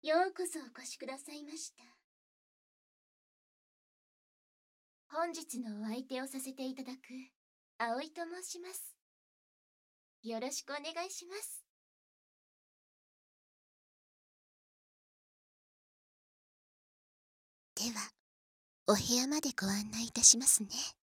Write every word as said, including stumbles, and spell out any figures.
ようこそお越しくださいました。本日のお相手をさせていただく葵と申します。よろしくお願いします。では、お部屋までご案内いたしますね。